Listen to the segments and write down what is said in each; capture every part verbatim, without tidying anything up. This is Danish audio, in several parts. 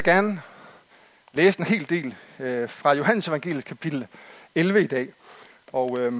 Jeg vil gerne læse en hel del øh, fra Johannes Evangeliet kapitel elleve i dag. Og øh,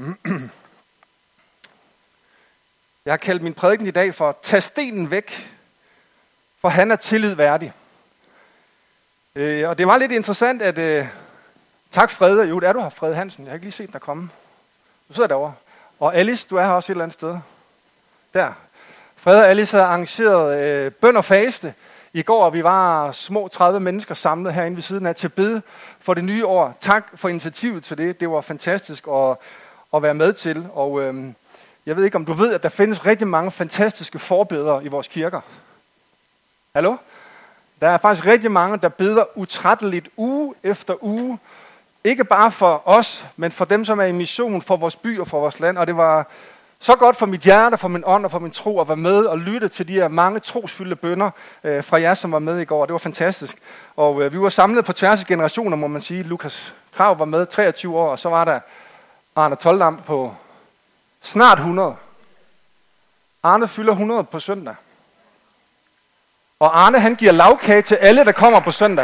jeg har kaldt min prædiken i dag for "Tag stenen væk, for han er tillid værdig". Øh, og det var lidt interessant, at... Øh, tak Frede. Jo, det er du her, Frede Hansen. Jeg har ikke lige set dig komme. Du sidder derovre. Og Alice, du er her også et eller andet sted. Der. Frede og Alice har arrangeret øh, bøn og faste i går, og vi var små tredive mennesker samlet herinde ved siden af til bede for det nye år. Tak for initiativet til det. Det var fantastisk at, at være med til. Og øh, jeg ved ikke, om du ved, at der findes rigtig mange fantastiske forbedere i vores kirker. Hallo? Der er faktisk rigtig mange, der beder utrætteligt uge efter uge. Ikke bare for os, men for dem, som er i mission, for vores by og for vores land. Og det var så godt for mit hjerte, for min ånd og for min tro at være med og lytte til de her mange trosfyldte bønner øh, fra jer, som var med i går. Det var fantastisk. Og øh, vi var samlet på tværs af generationer, må man sige. Lukas Krav var med treogtyve år, og så var der Arne Toldam på snart hundrede. Arne fylder hundrede på søndag. Og Arne, han giver lavkage til alle, der kommer på søndag.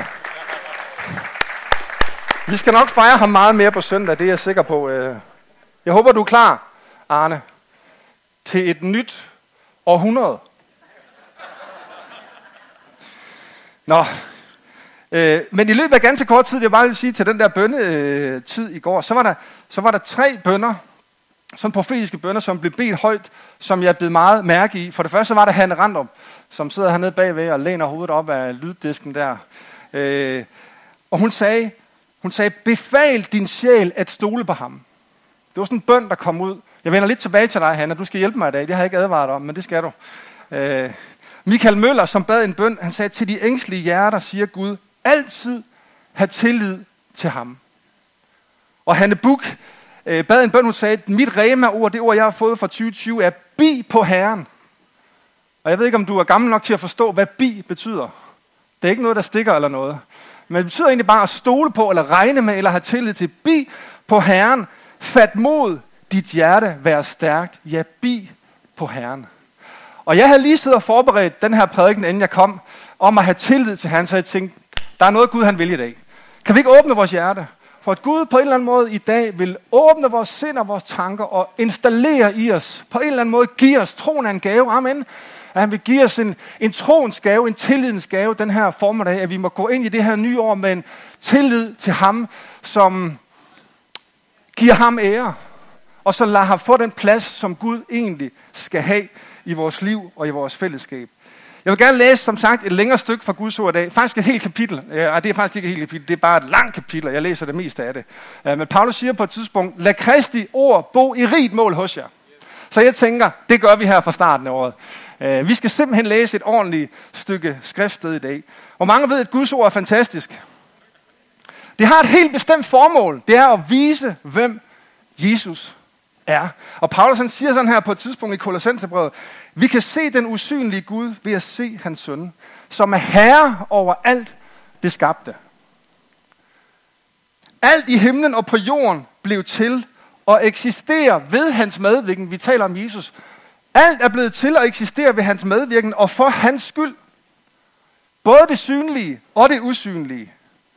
Vi skal nok fejre ham meget mere på søndag, det er jeg sikker på. Jeg håber, du er klar, Arne, til et nyt århundrede. Nå, øh, men i løbet af ganske kort tid, jeg bare vil sige til den der bønnetid i går, så var der, så var der tre bønner, som profetiske bønner, som blev bedt højt, som jeg blev meget mærke i. For det første var der Hanne Randrup, som sidder hernede bagved og læner hovedet op af lyddisken der. Øh, og hun sagde, hun sagde, befal din sjæl at stole på ham. Det var sådan en bøn, der kom ud. Jeg vender lidt tilbage til dig, Hanne. Du skal hjælpe mig i dag. Det har jeg ikke advaret om, men det skal du. Øh, Michael Møller, som bad en bøn, han sagde, til de ængstlige hjerter, siger Gud, altid have tillid til ham. Og Hanne Buk øh, bad en bøn, hun sagde, mit rema-ord, det ord, jeg har fået fra tyve tyve, er bi på Herren. Og jeg ved ikke, om du er gammel nok til at forstå, hvad bi betyder. Det er ikke noget, der stikker eller noget. Men det betyder egentlig bare at stole på, eller regne med, eller have tillid til. Bi på Herren. Fat mod dit hjerte, vær stærkt. Ja, bi på Herren. Og jeg havde lige siddet og forberedt den her prædiken, inden jeg kom, om at have tillid til Herren. Så jeg tænkte, der er noget Gud, han vil i dag. Kan vi ikke åbne vores hjerte? For at Gud på en eller anden måde i dag vil åbne vores sind og vores tanker og installere i os. På en eller anden måde give os troen af en gave. Amen. At han vil give os en, en troens gave, en tillidens gave, den her formiddag, at vi må gå ind i det her nye år med en tillid til ham, som giver ham ære, og så lader ham få den plads, som Gud egentlig skal have i vores liv og i vores fællesskab. Jeg vil gerne læse, som sagt, et længere stykke fra Guds ord i dag. Faktisk et helt kapitel. Ja, det er faktisk ikke et helt kapitel, det er bare et langt kapitel, jeg læser det meste af det. Men Paulus siger på et tidspunkt, lad Kristi ord bo i rigt mål hos jer. Så jeg tænker, det gør vi her fra starten af året. Vi skal simpelthen læse et ordentligt stykke skriftsted i dag. Og mange ved, at Guds ord er fantastisk. Det har et helt bestemt formål. Det er at vise, hvem Jesus er. Og Paulus han siger sådan her på et tidspunkt i Kolossenserbrevet, vi kan se den usynlige Gud ved at se hans søn, som er herre over alt det skabte. Alt i himlen og på jorden blev til og eksisterer ved hans medvirken. Vi taler om Jesus. Alt er blevet til og eksisterer ved hans medvirken og for hans skyld. Både det synlige og det usynlige.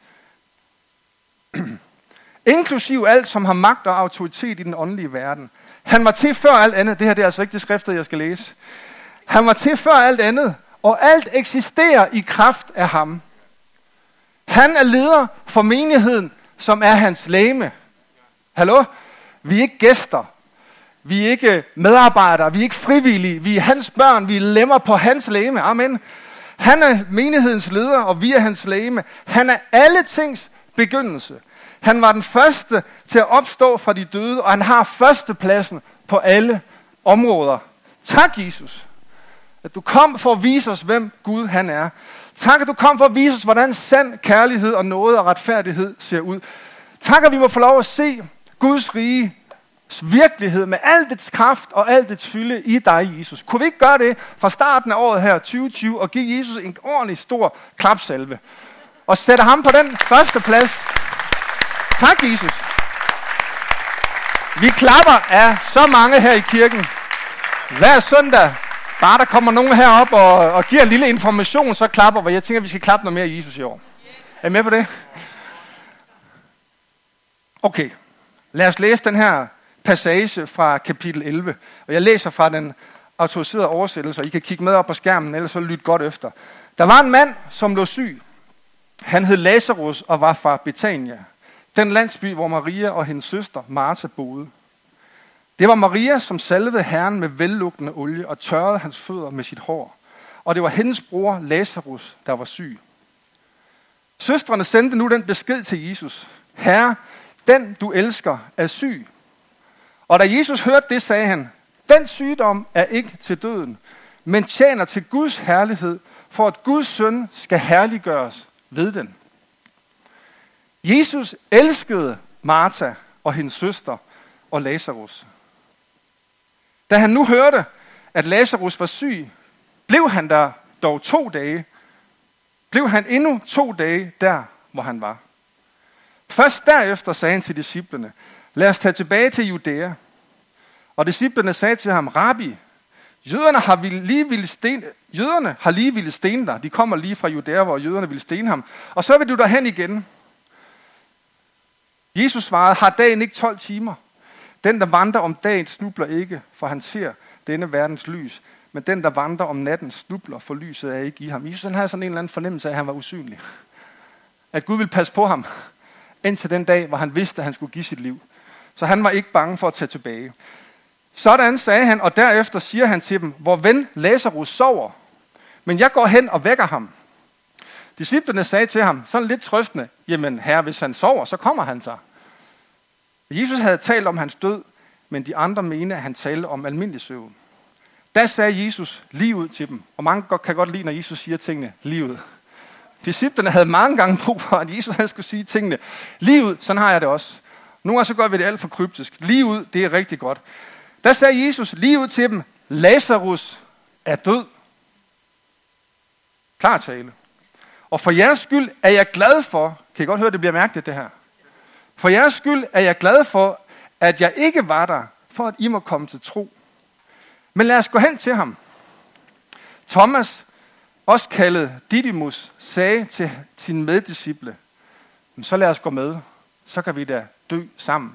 Inklusiv alt, som har magt og autoritet i den åndelige verden. Han var til før alt andet. Det her det er altså ikke det skriftet, jeg skal læse. Han var til før alt andet, og alt eksisterer i kraft af ham. Han er leder for menigheden, som er hans legeme. Hallo? Vi er ikke gæster. Vi er ikke medarbejdere. Vi er ikke frivillige. Vi er hans børn. Vi er lemmer på hans legeme. Amen. Han er menighedens leder, og vi er hans legeme. Han er alle tings begyndelse. Han var den første til at opstå fra de døde, og han har førstepladsen på alle områder. Tak, Jesus, at du kom for at vise os, hvem Gud han er. Tak, at du kom for at vise os, hvordan sand kærlighed og nåde og retfærdighed ser ud. Tak, at vi må få lov at se Guds rige virkelighed med al dets kraft og al dets fylde i dig, Jesus. Kunne vi ikke gøre det fra starten af året her, tyve tyve, og give Jesus en ordentlig stor klapsalve? Og sætte ham på den første plads. Tak, Jesus. Vi klapper af så mange her i kirken. Hver søndag Bare der kommer nogen herop og, og giver en lille information, så klapper vi. Jeg tænker, vi skal klappe noget mere i Jesus i år. Er I med på det? Okay, lad os læse den her passage fra kapitel elleve. Og jeg læser fra den autoriserede oversættelse, og I kan kigge med op på skærmen, ellers så lyt godt efter. Der var en mand, som lå syg. Han hed Lazarus og var fra Betania, den landsby, hvor Maria og hendes søster Martha boede. Det var Maria, som salvede Herren med vellugtende olie og tørrede hans fødder med sit hår. Og det var hendes bror Lazarus, der var syg. Søstrene sendte nu den besked til Jesus: Herre, den du elsker er syg. Og da Jesus hørte det, sagde han: Den sygdom er ikke til døden, men tjener til Guds herlighed, for at Guds søn skal herliggøres ved den. Jesus elskede Martha og hendes søster og Lazarus. Da han nu hørte, at Lazarus var syg, blev han der dog to dage. Blev han endnu to dage der, hvor han var. Først derefter sagde han til disciplene: Lad os tage tilbage til Judæa. Og disciplene sagde til ham: Rabbi, jøderne har lige ville sten, jøderne har lige ville stene dig. De kommer lige fra Judæa, hvor jøderne ville stene ham. Og så vil du derhen igen. Jesus svarede: Har dagen ikke tolv timer? Den, der vandrer om dagen, snubler ikke, for han ser denne verdens lys. Men den, der vandrer om natten, snubler, for lyset er ikke i ham. Jesus han havde sådan en eller anden fornemmelse af, at han var usynlig. At Gud ville passe på ham, indtil den dag, hvor han vidste, at han skulle give sit liv. Så han var ikke bange for at tage tilbage. Sådan sagde han, og derefter siger han til dem: Vor ven Lazarus sover, men jeg går hen og vækker ham. Disciplene sagde til ham, sådan lidt trøstende: Jamen herre, hvis han sover, så kommer han sig. Jesus havde talt om hans død, men de andre mente, at han talte om almindelig søvn. Da sagde Jesus lige ud til dem, og mange kan godt lide, når Jesus siger tingene lige ud. Disciplene havde mange gange brug for, at Jesus han skulle sige tingene lige ud. Sådan har jeg det også. Nogle gange så gør vi det alt for kryptisk. Lige ud, det er rigtig godt. Der sagde Jesus lige ud til dem: Lazarus er død. Klar tale. Og for jeres skyld er jeg glad for, kan I godt høre, det bliver mærkeligt det her. For jeres skyld er jeg glad for, at jeg ikke var der, for at I må komme til tro. Men lad os gå hen til ham. Thomas, også kaldet Didymus, sagde til sine meddisciple: Så lad os gå med, så kan vi da dø sammen.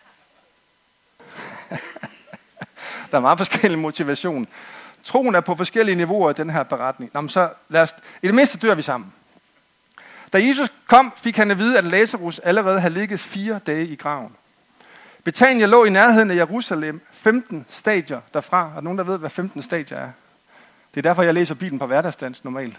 Der er meget forskellig motivation. Troen er på forskellige niveauer i den her beretning. Nå, men så lad os, i det mindste dør vi sammen. Da Jesus kom, fik han at vide, at Lazarus allerede havde ligget fire dage i graven. Betania lå i nærheden af Jerusalem, femten stadier derfra. Er nogen, der ved, hvad femten stadier er? Det er derfor, jeg læser Bibelen på hverdagsdans normalt.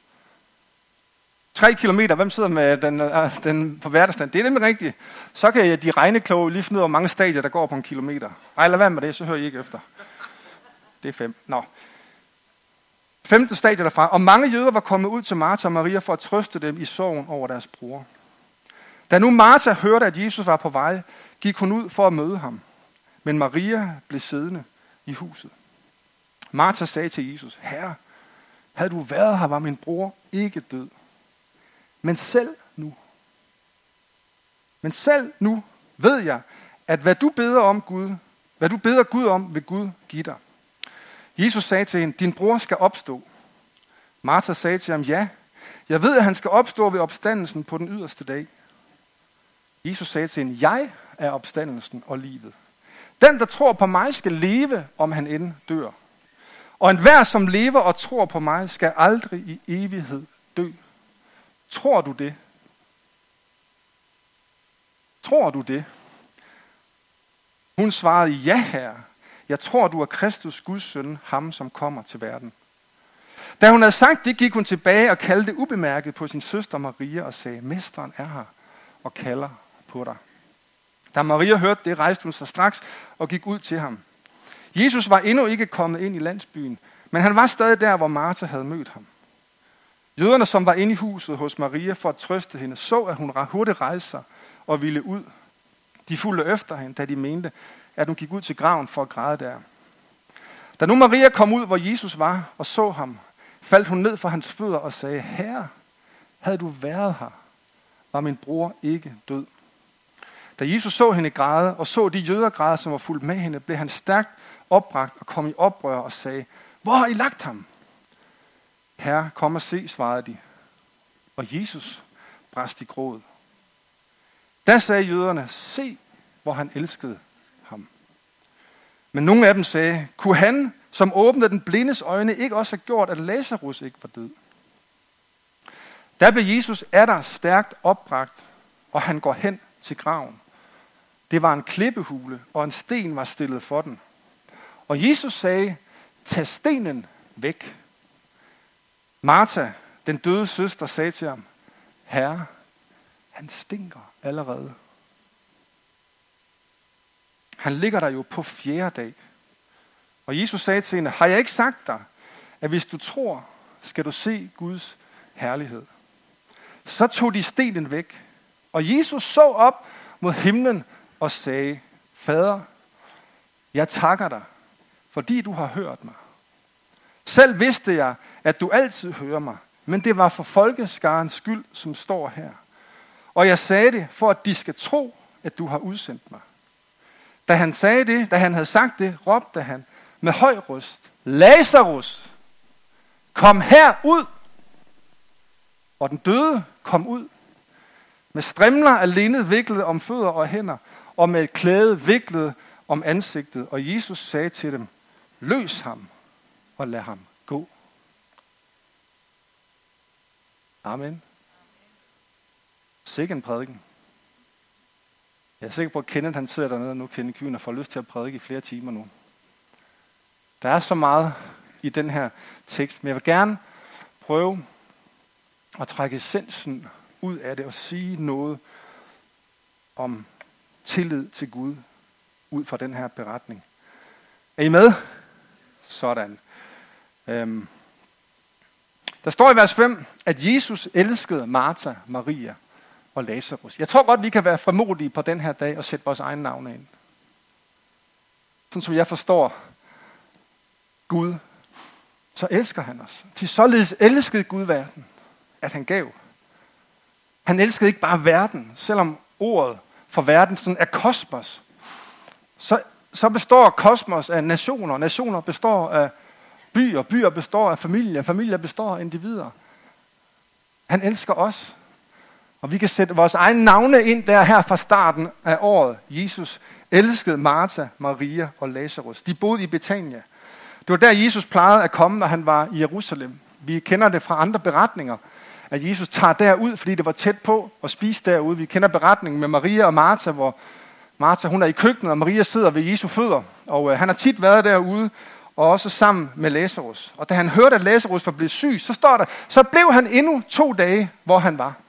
Tre kilometer, hvem sidder med den, øh, den på hverdagsdans? Det er nemlig rigtigt. Så kan de regnekloge lige finde ud af, hvor mange stadier, der går på en kilometer. Ej, lad være med det, så hører I ikke efter. Det er fem. Nå. femten stadier derfra. Og mange jøder var kommet ud til Martha og Maria for at trøste dem i sorgen over deres bror. Da nu Martha hørte, at Jesus var på vej, gik hun ud for at møde ham. Men Maria blev siddende i huset. Martha sagde til Jesus: Herre, havde du været her, var min bror ikke død. Men selv nu, men selv nu ved jeg, at hvad du beder om Gud, hvad du beder Gud om, vil Gud give dig. Jesus sagde til hende: Din bror skal opstå. Martha sagde til ham: Ja, jeg ved, at han skal opstå ved opstandelsen på den yderste dag. Jesus sagde til hende: Jeg er opstandelsen og livet. Den, der tror på mig, skal leve, om han end dør. Og enhver, som lever og tror på mig, skal aldrig i evighed dø. Tror du det? Tror du det? Hun svarede: Ja, herre. Jeg tror, du er Kristus, Guds søn, ham som kommer til verden. Da hun havde sagt det, gik hun tilbage og kaldte ubemærket på sin søster Maria og sagde: Mesteren er her og kalder på dig. Da Maria hørte det, rejste hun sig straks og gik ud til ham. Jesus var endnu ikke kommet ind i landsbyen, men han var stadig der, hvor Martha havde mødt ham. Jøderne, som var inde i huset hos Maria for at trøste hende, så, at hun hurtigt rejste sig og ville ud. De fulgte efter hende, da de mente, at hun gik ud til graven for at græde der. Da nu Maria kom ud, hvor Jesus var, og så ham, faldt hun ned for hans fødder og sagde: Herre, havde du været her, var min bror ikke død. Da Jesus så hende græde, og så de jøder græde, som var fulgt med hende, blev han stærkt opbragt og kom i oprør og sagde: Hvor har I lagt ham? Herre, kom og se, svarede de. Og Jesus brast i gråd. Da sagde jøderne, se, hvor han elskede ham. Men nogle af dem sagde, kunne han, som åbnede den blindes øjne, ikke også have gjort, at Lazarus ikke var død? Der blev Jesus atter stærkt opbragt, og han går hen til graven. Det var en klippehule, og en sten var stillet for den. Og Jesus sagde, tag stenen væk. Martha, den døde søster, sagde til ham, Herre, han stinker allerede. Han ligger der jo på fjerde dag. Og Jesus sagde til hende, har jeg ikke sagt dig, at hvis du tror, skal du se Guds herlighed? Så tog de stenen væk, og Jesus så op mod himlen og sagde, Fader, jeg takker dig, fordi du har hørt mig. Selv vidste jeg, at du altid hører mig, men det var for folkeskarens skyld, som står her. Og jeg sagde det, for at de skal tro, at du har udsendt mig. Da han sagde det, da han havde sagt det, råbte han med høj røst, Lazarus, kom her ud! Og den døde kom ud, med strimler af linned viklet om fødder og hænder, og med et klæde viklet om ansigtet. Og Jesus sagde til dem, løs ham, og lad ham gå. Amen. Sikke en prædiken. Jeg er sikker på, at Kenneth han sidder dernede nu, Kenneth Kyhn, og får lyst til at prædike i flere timer nu. Der er så meget i den her tekst, men jeg vil gerne prøve at trække essensen ud af det og sige noget om tillid til Gud ud fra den her beretning. Er I med? Sådan. Øhm. Der står i vers fem, at Jesus elskede Martha, Maria og Lazarus. Jeg tror godt, vi kan være frimodige på den her dag og sætte vores egne navne ind. Sådan som jeg forstår Gud, så elsker han os. Til således elskede Gud verden, at han gav. Han elskede ikke bare verden, selvom ordet for verden sådan er kosmos. Så, så består kosmos af nationer. Nationer består af byer. Byer består af familier. Familier består af individer. Han elsker os. Og vi kan sætte vores egne navne ind der her fra starten af året. Jesus elskede Martha, Maria og Lazarus. De boede i Betania. Det var der, Jesus plejede at komme, når han var i Jerusalem. Vi kender det fra andre beretninger, at Jesus tager derud, fordi det var tæt på at spise derude. Vi kender beretningen med Maria og Martha, hvor Martha hun er i køkkenet, og Maria sidder ved Jesu fødder. Og øh, han har tit været derude, og også sammen med Lazarus. Og da han hørte, at Lazarus var blevet syg, så står der, så blev han endnu to dage, hvor han var.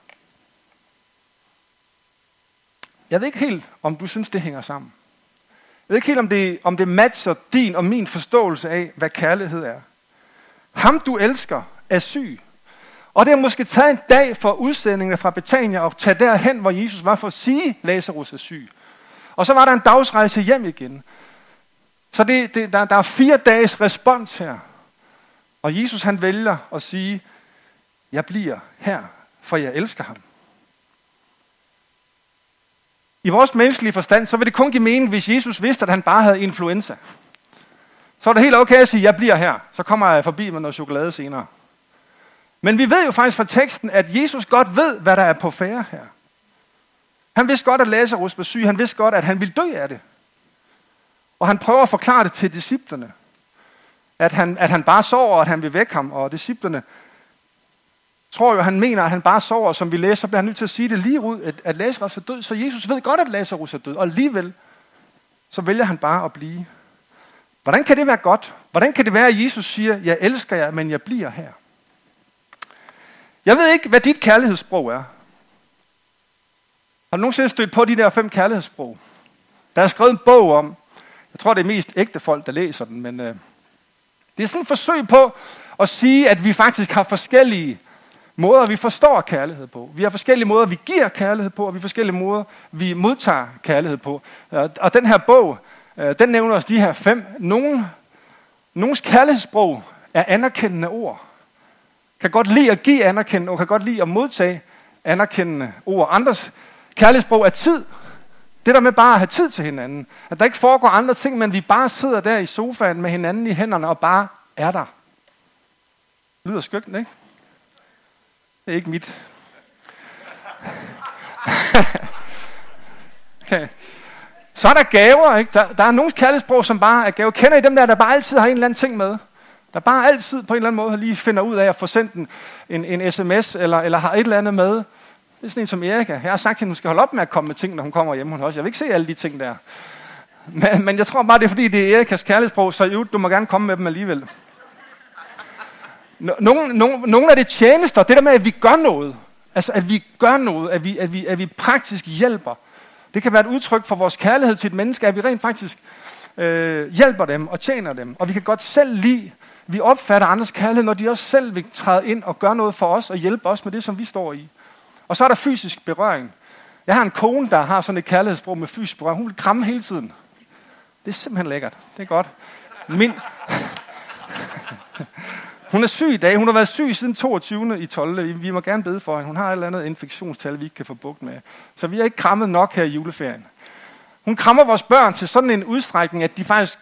Jeg ved ikke helt, om du synes, det hænger sammen. Jeg ved ikke helt, om det, om det matcher din og min forståelse af, hvad kærlighed er. Ham, du elsker, er syg. Og det har måske taget en dag for udsendingene fra Betania og tage derhen, hvor Jesus var for at sige, Lazarus er syg. Og så var der en dagsrejse hjem igen. Så det, det, der, der er fire dages respons her. Og Jesus han vælger at sige, jeg bliver her, for jeg elsker ham. I vores menneskelige forstand, så vil det kun give mening, hvis Jesus vidste, at han bare havde influenza. Så er det helt okay at sige, jeg bliver her. Så kommer jeg forbi med noget chokolade senere. Men vi ved jo faktisk fra teksten, at Jesus godt ved, hvad der er på færde her. Han vidste godt, at Lazarus var syg. Han vidste godt, at han ville dø af det. Og han prøver at forklare det til disciplerne. At han, at han bare sover, og at han vil vække ham. Og disciplerne tror jo, at han mener, at han bare sover. Som vi læser, så bliver han nødt til at sige det lige ud, at, at Lazarus er død. Så Jesus ved godt, at Lazarus er død. Og alligevel, så vælger han bare at blive. Hvordan kan det være godt? Hvordan kan det være, at Jesus siger, jeg elsker jer, men jeg bliver her? Jeg ved ikke, hvad dit kærlighedssprog er. Har du nogensinde stødt på de der fem kærlighedssprog? Der er skrevet en bog om, jeg tror det er mest ægte folk, der læser den, men øh, det er sådan et forsøg på at sige, at vi faktisk har forskellige måder, vi forstår kærlighed på. Vi har forskellige måder, vi giver kærlighed på, og vi har forskellige måder, vi modtager kærlighed på. Og den her bog, øh, den nævner os de her fem. Nogle, nogens kærlighedssprog er anerkendende ord. Kan godt lide at give anerkendende ord, kan godt lide at modtage anerkendende ord. Andres kærlighedssprog er tid. Det der med bare at have tid til hinanden. At der ikke foregår andre ting, men vi bare sidder der i sofaen med hinanden i hænderne og bare er der. Lyder skønt, ikke? Det er ikke mit. Så er der gaver, ikke? Der, der er nogle kærlighedssprog, som bare er gaver. Kender I dem der, der bare altid har en eller anden ting med? Der bare altid på en eller anden måde lige finder ud af at få sendt en, en, en sms, eller, eller har et eller andet med. Det er sådan en som Erika. Jeg har sagt til hende, hun skal holde op med at komme med ting, når hun kommer hjem hos os. Jeg vil ikke se alle de ting der. Men, men jeg tror bare, det er fordi, det er Erikas kærlighedssprog, så jo, du må gerne komme med dem alligevel. Nogle, nogle, nogle af de tjenester, det der med, at vi gør noget, altså at vi gør noget, at vi, at vi, at vi praktisk hjælper, det kan være et udtryk for vores kærlighed til et menneske, at vi rent faktisk øh, hjælper dem og tjener dem. Og vi kan godt selv lide, vi opfatter andres kærlighed, når de også selv vil træde ind og gøre noget for os og hjælpe os med det, som vi står i. Og så er der fysisk berøring. Jeg har en kone, der har sådan et kærlighedssprog med fysisk berøring. Hun vil kramme hele tiden. Det er simpelthen lækkert. Det er godt. Min... Hun er syg i dag. Hun har været syg siden toogtyvende i tolvte Vi må gerne bede for hende. Hun har et eller andet infektionstal, vi ikke kan få bugt med. Så vi har ikke krammet nok her i juleferien. Hun krammer vores børn til sådan en udstrækning, at de faktisk...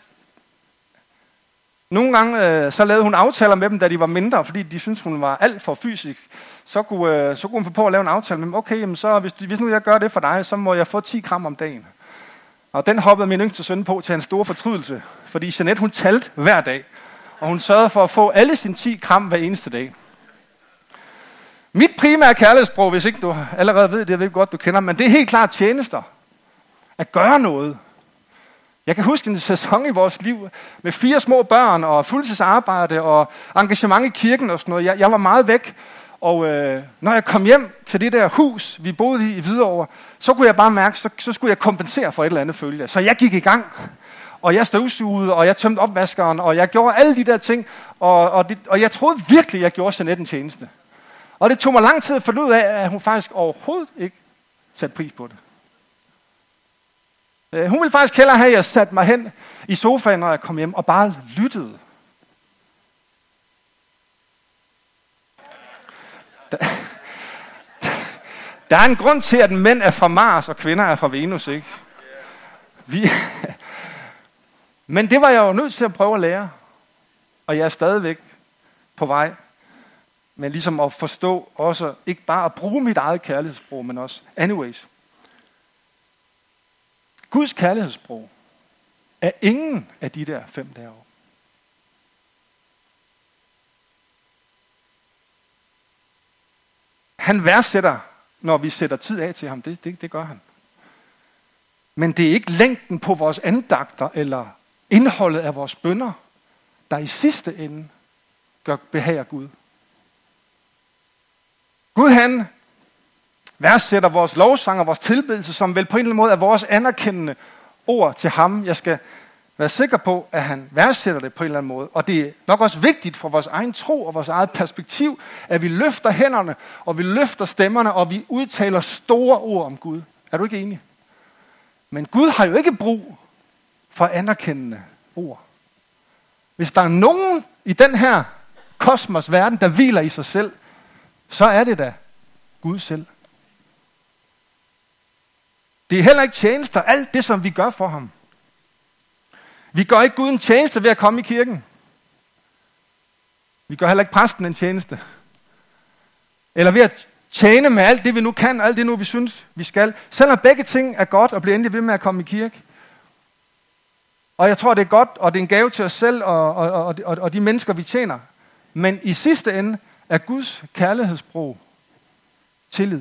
Nogle gange øh, så lavede hun aftaler med dem, da de var mindre, fordi de syntes, hun var alt for fysisk. Så kunne, øh, så kunne hun få på at lave en aftale med dem. Okay, jamen så, hvis, hvis nu jeg gør det for dig, så må jeg få ti kram om dagen. Og den hoppede min yngste søn på til en stor fortrydelse, fordi Jeanette, hun talte hver dag. Og hun sørgede for at få alle sine ti kram hver eneste dag. Mit primære kærlighedssprog, hvis ikke du allerede ved det, jeg ved godt, du kender, men det er helt klart tjenester. At gøre noget. Jeg kan huske en sæson i vores liv med fire små børn og fuldtidsarbejde og engagement i kirken og sådan noget. Jeg, jeg var meget væk, og øh, når jeg kom hjem til det der hus, vi boede i i Hvidovre, så kunne jeg bare mærke, så, så skulle jeg kompensere for et eller andet følge. Så jeg gik i gang. Og jeg støvsugede, og jeg tømte opvaskeren, og jeg gjorde alle de der ting, og, og, det, og jeg troede virkelig, jeg gjorde Jeanette en tjeneste. Og det tog mig lang tid at finde ud af, at hun faktisk overhovedet ikke satte pris på det. Hun ville faktisk hellere have, at jeg satte mig hen i sofaen, når jeg kom hjem, og bare lyttede. Der, der er en grund til, at mænd er fra Mars, og kvinder er fra Venus, ikke? Vi... Men det var jeg jo nødt til at prøve at lære. Og jeg er stadigvæk på vej. Men ligesom at forstå også, ikke bare at bruge mit eget kærlighedssprog, men også anyways. Guds kærlighedssprog er ingen af de der fem derovre. Han værdsætter, når vi sætter tid af til ham. Det, det, det gør han. Men det er ikke længden på vores andagter eller indholdet af vores bønner, der i sidste ende gør behager Gud. Gud han værdsætter vores lovsang og vores tilbedelse, som vel på en eller anden måde er vores anerkendende ord til ham. Jeg skal være sikker på, at han værdsætter det på en eller anden måde. Og det er nok også vigtigt for vores egen tro og vores eget perspektiv, at vi løfter hænderne, og vi løfter stemmerne, og vi udtaler store ord om Gud. Er du ikke enig? Men Gud har jo ikke brug for anerkendende ord. Hvis der er nogen i den her kosmos verden, der hviler i sig selv, så er det da Gud selv. Det er heller ikke tjenester, alt det, som vi gør for ham. Vi gør ikke Gud en tjeneste ved at komme i kirken. Vi gør heller ikke præsten en tjeneste. Eller ved at tjene med alt det, vi nu kan, og alt det nu, vi synes, vi skal. Selvom begge ting er godt, og bliver endelig ved med at komme i kirke. Og jeg tror, det er godt, og det er en gave til os selv, og, og, og, og, og de mennesker, vi tjener. Men i sidste ende er Guds kærlighedssprog tillid.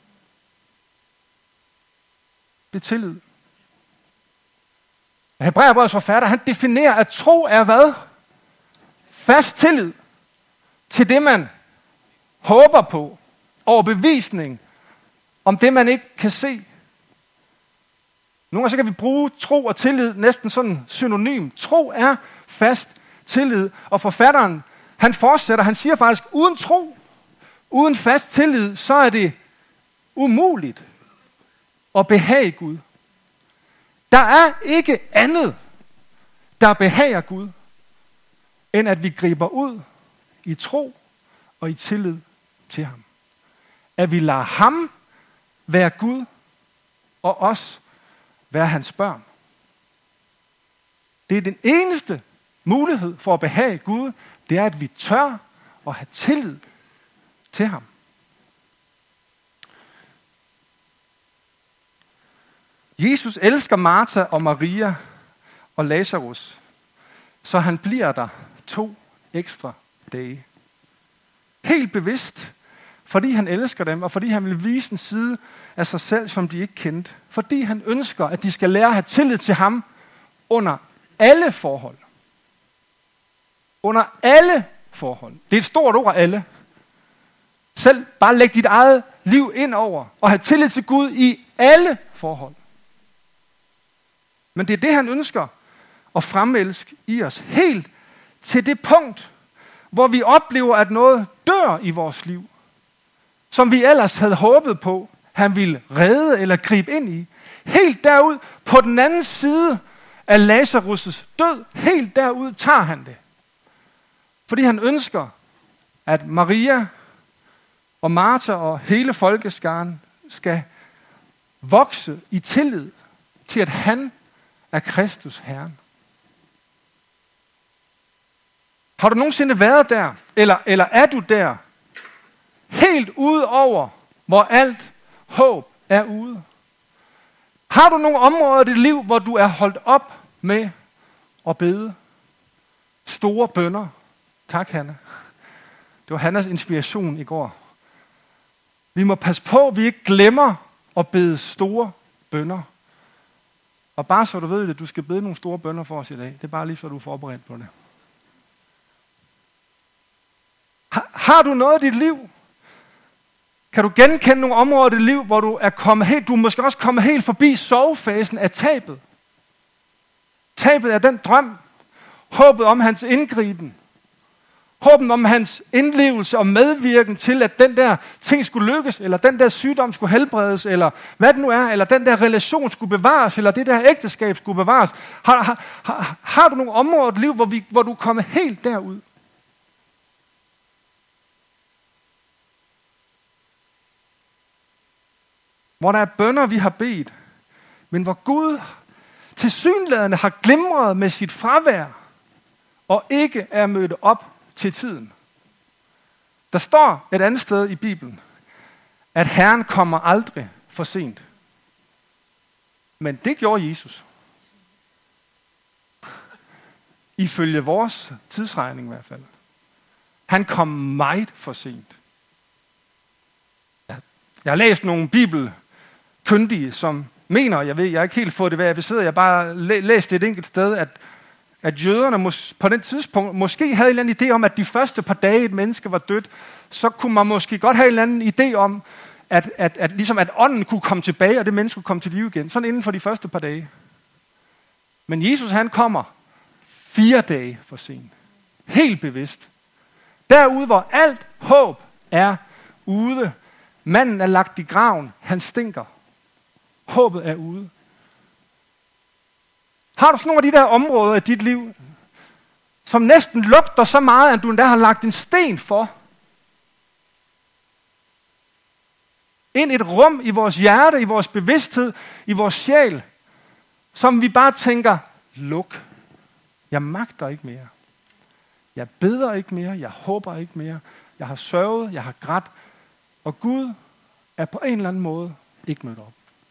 Det er tillid. Hebræerbrevets forfatter, han definerer, at tro er hvad? Fast tillid til det, man håber på. Overbevisning om det, man ikke kan se. Nogle gange så kan vi bruge tro og tillid næsten sådan synonym. Tro er fast tillid. Og forfatteren, han fortsætter, han siger faktisk, uden tro, uden fast tillid, så er det umuligt at behage Gud. Der er ikke andet, der behager Gud, end at vi griber ud i tro og i tillid til ham. At vi lader ham være Gud, og os være hans børn. Det er den eneste mulighed for at behage Gud, det er, at vi tør at have tillid til ham. Jesus elsker Martha og Maria og Lazarus, så han bliver der to ekstra dage. Helt bevidst, fordi han elsker dem, og fordi han vil vise en side af sig selv, som de ikke kendte. Fordi han ønsker, at de skal lære at have tillid til ham under alle forhold. Under alle forhold. Det er et stort ord, alle. Selv bare læg dit eget liv ind over, og have tillid til Gud i alle forhold. Men det er det, han ønsker at fremelske i os. Helt til det punkt, hvor vi oplever, at noget dør i vores liv, som vi ellers havde håbet på, han ville redde eller gribe ind i. Helt derud på den anden side af Lazarus' død, helt derud tager han det. Fordi han ønsker, at Maria og Martha og hele folkeskaren skal vokse i tillid til, at han er Kristus Herren. Har du nogensinde været der, eller, eller er du der, helt ude over, hvor alt håb er ude? Har du nogle områder i dit liv, hvor du er holdt op med at bede store bønner? Tak, Hanna. Det var Hannas inspiration i går. Vi må passe på, at vi ikke glemmer at bede store bønner. Og bare så du ved det, du skal bede nogle store bønner for os i dag. Det er bare lige så du er forberedt på det. Har, har du noget i dit liv? Kan du genkende nogle områder i dit liv, hvor du er kommet helt, du er måske også kommet helt forbi sovefasen af tabet? Tabet af den drøm. Håbet om hans indgriben. Håbet om hans indlevelse og medvirken til, at den der ting skulle lykkes, eller den der sygdom skulle helbredes, eller hvad det nu er, eller den der relation skulle bevares, eller det der ægteskab skulle bevares. Har, har, har, har du nogle områder i dit liv, hvor, vi, hvor du er kommet helt derud? Hvor der er bønner, vi har bedt, men hvor Gud tilsyneladende har glimret med sit fravær, og ikke er mødt op til tiden. Der står et andet sted i Bibelen, at Herren kommer aldrig for sent. Men det gjorde Jesus. Ifølge vores tidsregning i hvert fald. Han kom meget for sent. Jeg har læst nogle bibelkyndige, som mener, jeg ved, jeg har ikke helt fået det ved, jeg sidder, jeg bare læst et enkelt sted, at at jøderne mås- på den tidspunkt måske havde en eller anden idé om, at de første par dage et menneske var dødt, så kunne man måske godt have en eller anden idé om, at, at, at, ligesom at ånden kunne komme tilbage, og det menneske kunne komme til liv igen. Sådan inden for de første par dage. Men Jesus, han kommer fire dage for sent. Helt bevidst. Derude, hvor alt håb er ude. Manden er lagt i graven. Han stinker. Håbet er ude. Har du sådan nogle af de der områder i dit liv, som næsten lugter så meget, at du endda har lagt en sten for? Ind i et rum i vores hjerte, i vores bevidsthed, i vores sjæl, som vi bare tænker, luk. Jeg magter ikke mere. Jeg beder ikke mere. Jeg håber ikke mere. Jeg har sørget. Jeg har grædt. Og Gud er på en eller anden måde ikke mødt op.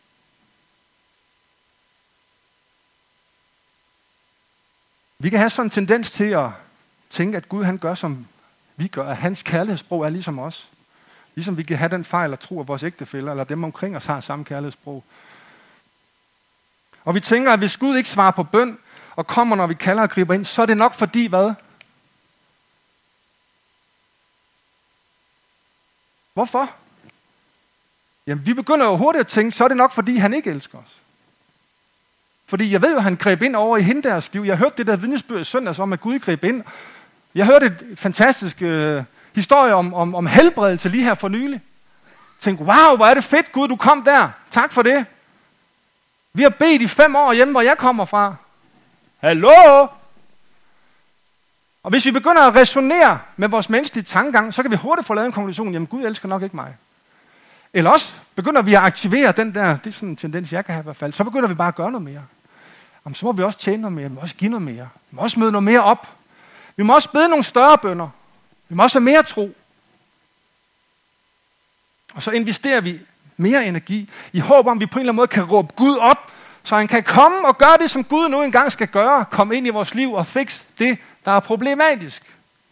Vi kan have sådan en tendens til at tænke, at Gud han gør, som vi gør. At hans kærlighedssprog er ligesom os. Ligesom vi kan have den fejl at tro, at vores ægtefæller eller dem omkring os har samme kærlighedssprog. Og vi tænker, at hvis Gud ikke svarer på bøn, og kommer, når vi kalder og griber ind, så er det nok fordi, hvad? Hvorfor? Jamen, vi begynder jo hurtigt at tænke, så er det nok fordi, han ikke elsker os. Fordi jeg ved jo, at han greb ind over i hende deres liv. Jeg hørte det der vidnesbyrd i søndags om, at Gud greb ind. Jeg hørte et fantastisk øh, historie om, om, om helbredelse lige her for nylig. Jeg tænkte, wow, hvor er det fedt, Gud, du kom der. Tak for det. Vi har bedt i fem år hjemme, hvor jeg kommer fra. Hallo? Og hvis vi begynder at resonere med vores menneskelige tankegang, så kan vi hurtigt få lavet en konklusion, jamen Gud elsker nok ikke mig. Eller også begynder vi at aktivere den der, det er sådan en tendens, jeg kan have i hvert fald, så begynder vi bare at gøre noget mere. Jamen, så må vi også tjene noget mere, vi må også give noget mere, vi må også møde noget mere op. Vi må også bede nogle større bønner. Vi må også have mere tro. Og så investerer vi mere energi, i håb om, at vi på en eller anden måde kan råbe Gud op, så han kan komme og gøre det, som Gud nu engang skal gøre, komme ind i vores liv og fikse det, der er problematisk.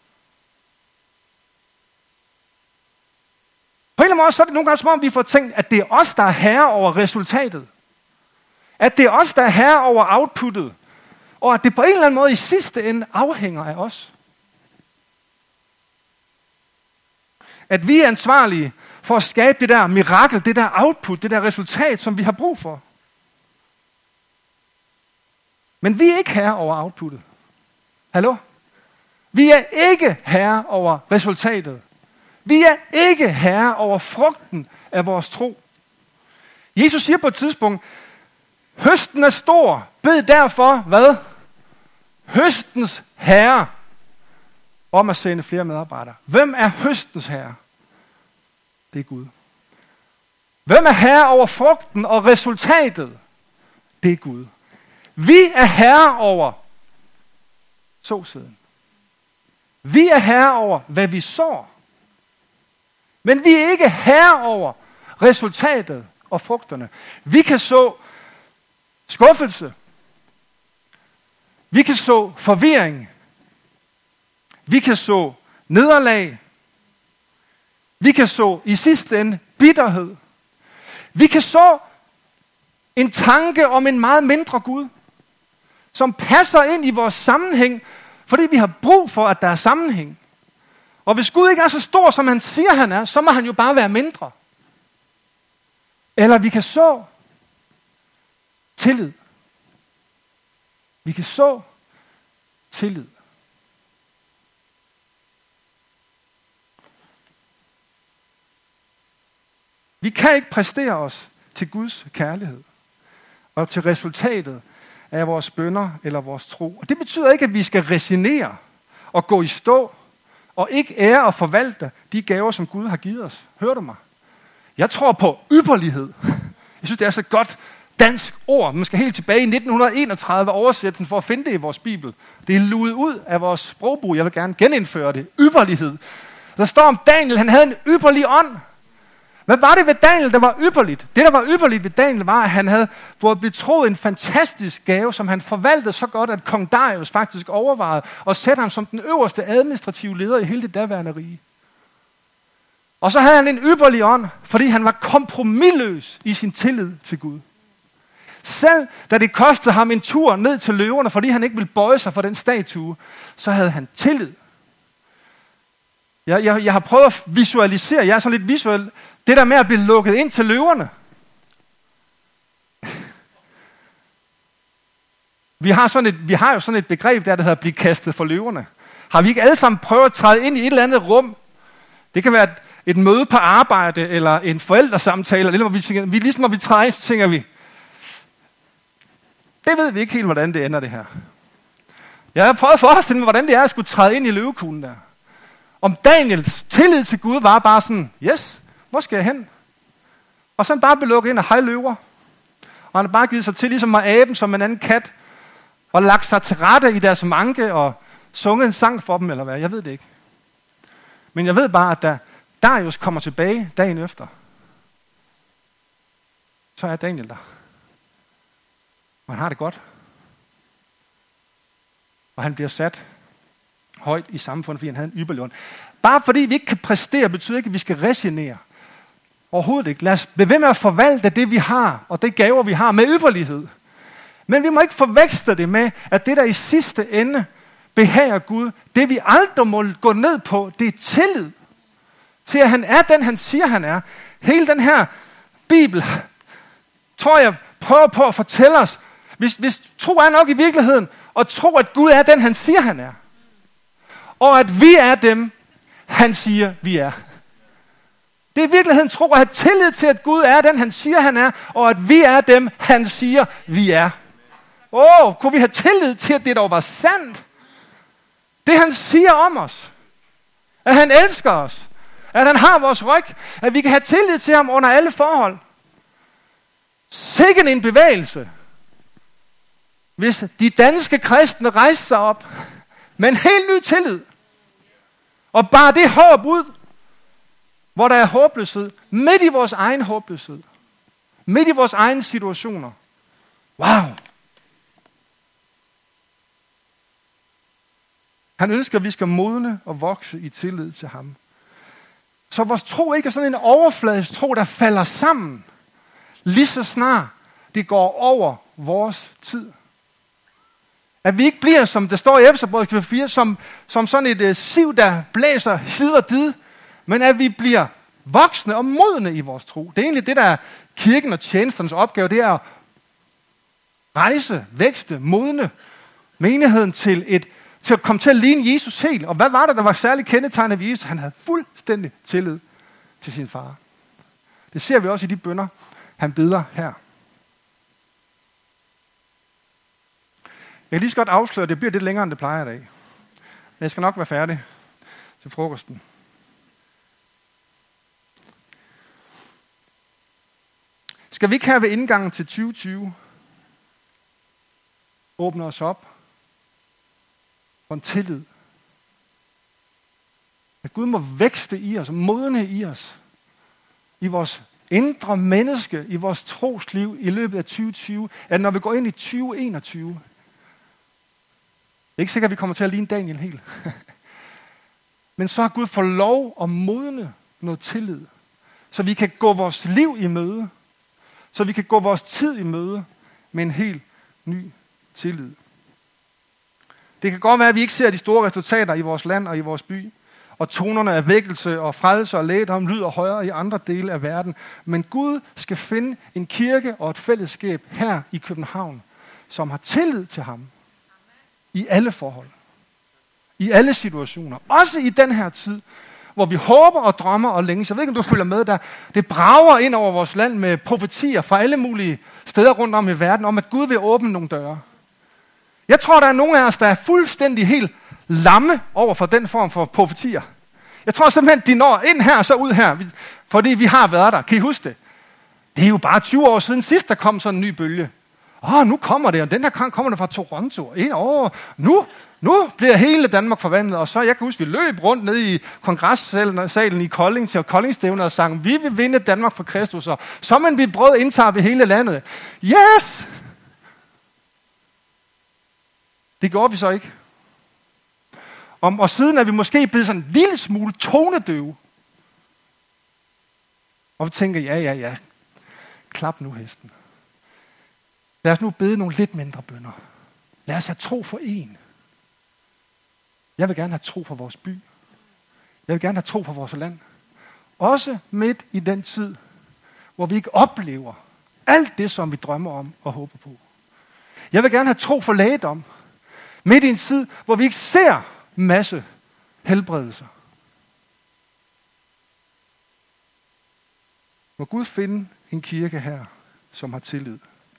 På en eller anden måde så er det nogle gange som om, vi får tænkt, at det er os, der er herre over resultatet. At det er os, der er herre over outputtet. Og at det på en eller anden måde i sidste ende afhænger af os. At vi er ansvarlige for at skabe det der mirakel, det der output, det der resultat, som vi har brug for. Men vi er ikke herre over outputtet. Hallo? Vi er ikke herre over resultatet. Vi er ikke herre over frugten af vores tro. Jesus siger på et tidspunkt, høsten er stor, bed derfor, hvad? Høstens herre om at sende flere medarbejdere. Hvem er høstens herre? Det er Gud. Hvem er herre over frugten og resultatet? Det er Gud. Vi er herre over såsiden. Vi er herre over, hvad vi sår. Men vi er ikke herre over resultatet og frugterne. Vi kan så skuffelse. Vi kan så forvirring. Vi kan så nederlag. Vi kan så i sidste ende bitterhed. Vi kan så en tanke om en meget mindre Gud, som passer ind i vores sammenhæng, fordi vi har brug for, at der er sammenhæng. Og hvis Gud ikke er så stor, som han siger, han er, så må han jo bare være mindre. Eller vi kan så tillid. Vi kan så tillid. Vi kan ikke præstere os til Guds kærlighed og til resultatet af vores bønner eller vores tro. Og det betyder ikke, at vi skal resignere og gå i stå og ikke ære og forvalte de gaver, som Gud har givet os. Hører du mig? Jeg tror på ypperlighed. Jeg synes, det er så godt dansk ord. Man skal helt tilbage i nitten enogtredive oversættelsen for at finde det i vores Bibel. Det er luet ud af vores sprogbrug. Jeg vil gerne genindføre det. Ypperlighed. Der står om Daniel, han havde en ypperlig ånd. Hvad var det ved Daniel, der var ypperligt? Det, der var ypperligt ved Daniel, var, at han havde fået betroet en fantastisk gave, som han forvaltede så godt, at kong Darius faktisk overvejede og sætte ham som den øverste administrative leder i hele det daværende rige. Og så havde han en ypperlig ånd, fordi han var kompromisløs i sin tillid til Gud. Selv da det kostede ham en tur ned til løverne, fordi han ikke ville bøje sig for den statue, så havde han tillid. Jeg, jeg, jeg har prøvet at visualisere, jeg er sådan lidt visuel, det der med at blive lukket ind til løverne. Vi har, sådan et, vi har jo sådan et begreb der, der hedder blive kastet for løverne. Har vi ikke alle sammen prøvet at træde ind i et eller andet rum? Det kan være et, et møde på arbejde, eller en forældresamtale, eller hvor vi, tænker, vi ligesom når vi træder ind, så tænker vi, det ved vi ikke helt, hvordan det ender det her. Jeg har prøvet at forestille mig, hvordan det er at skulle træde ind i løvekuglen der. Om Daniels tillid til Gud var bare sådan, yes, hvor skal jeg hen? Og så han bare blev lukket ind af hej løver. Og han har bare givet sig til ligesom at aben som en anden kat, og lagt sig til rette i deres manke, og sunget en sang for dem, eller hvad, jeg ved det ikke. Men jeg ved bare, at da Darius kommer tilbage dagen efter, så er Daniel der. Og han har det godt. Og han bliver sat højt i samfundet, fordi han havde en ypperlig ånd. Bare fordi vi ikke kan præstere, betyder ikke, at vi skal resignere. Overhovedet ikke. Lad os blive ved med at forvalte det, vi har, og det gaver, vi har, med ypperlighed. Men vi må ikke forveksle det med, at det, der i sidste ende behager Gud, det vi aldrig må gå ned på, det er tillid til, at han er den, han siger, han er. Hele den her Bibel, tror jeg, prøver på at fortælle os, hvis, hvis tro er nok i virkeligheden, og tro, at Gud er den, han siger, han er. Og at vi er dem, han siger, vi er. Det er i virkeligheden tro at have tillid til, at Gud er den, han siger, han er, og at vi er dem, han siger, vi er. Åh, oh, kunne vi have tillid til, at det dog var sandt? Det, han siger om os. At han elsker os. At han har vores ryg. At vi kan have tillid til ham under alle forhold. Sikken en bevægelse. Hvis de danske kristne rejste sig op med en helt ny tillid, og bare det håb ud, hvor der er håbløshed, midt i vores egen håbløshed, midt i vores egne situationer. Wow! Han ønsker, at vi skal modne og vokse i tillid til ham. Så vores tro ikke er sådan en overfladisk tro, der falder sammen, lige så snart det går over vores tid. At vi ikke bliver, som det står i Efeserbrevet kapitel fire, som, som sådan et uh, siv, der blæser hid og did, men at vi bliver voksne og modne i vores tro. Det er egentlig det, der er kirken og tjenesternes opgave, det er at rejse, vækste, modne menigheden til, et, til at komme til at ligne Jesus helt. Og hvad var det, der var særligt kendetegnet ved Jesus? Han havde fuldstændig tillid til sin far. Det ser vi også i de bønner, han beder her. Jeg kan lige så godt afsløre, at det bliver lidt længere, end det plejer i dag. Men jeg skal nok være færdig til frokosten. Skal vi ikke her ved indgangen til tyve tyve åbne os op for en tillid? At Gud må vækste i os og modne i os. I vores indre menneske, i vores trosliv i løbet af tyve tyve. At når vi går ind i tyve enogtyve, det er ikke sikkert, at vi kommer til at ligne Daniel helt. Men så har Gud fået lov at modne noget tillid. Så vi kan gå vores liv i møde. Så vi kan gå vores tid i møde med en helt ny tillid. Det kan godt være, at vi ikke ser de store resultater i vores land og i vores by. Og tonerne af vækkelse og frelse og lægedom lyder højere i andre dele af verden. Men Gud skal finde en kirke og et fællesskab her i København, som har tillid til ham. I alle forhold. I alle situationer. Også i den her tid, hvor vi håber og drømmer og længes. Jeg ved ikke, om du følger med der. Det brager ind over vores land med profetier fra alle mulige steder rundt om i verden, om at Gud vil åbne nogle døre. Jeg tror, der er nogle af os, der er fuldstændig helt lamme over for den form for profetier. Jeg tror simpelthen, de når ind her og så ud her, fordi vi har været der. Kan I huske det? Det er jo bare tyve år siden sidst, der kom sådan en ny bølge. Åh, oh, nu kommer det, og den her gang kommer det fra Toronto. Åh, oh, nu, nu bliver hele Danmark forvandlet. Og så, jeg kan huske, vi løb rundt ned i kongressalen i Kolding til Koldingstævner og sang, vi vil vinde Danmark for Kristus, og som en vi brød indtager vi hele landet. Yes! Det gjorde vi så ikke. Om, og siden er vi måske blevet sådan en lille smule tonedøve. Og vi tænker, ja, ja, ja, klap nu hesten. Lad os nu bede nogle lidt mindre bønner. Lad os have tro for en. Jeg vil gerne have tro for vores by. Jeg vil gerne have tro for vores land. Også midt i den tid, hvor vi ikke oplever alt det, som vi drømmer om og håber på. Jeg vil gerne have tro for lægedom. Midt i en tid, hvor vi ikke ser masse helbredelser. Må Gud finde en kirke her, som har tillid.